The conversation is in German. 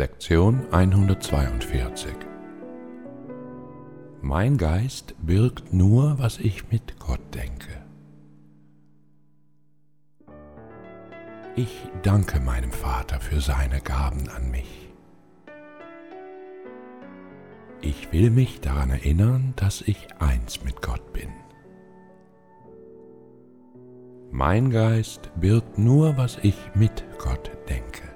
Lektion 142. Mein Geist birgt nur, was ich mit Gott denke. Ich danke meinem Vater für seine Gaben an mich. Ich will mich daran erinnern, dass ich eins mit Gott bin. Mein Geist birgt nur, was ich mit Gott denke.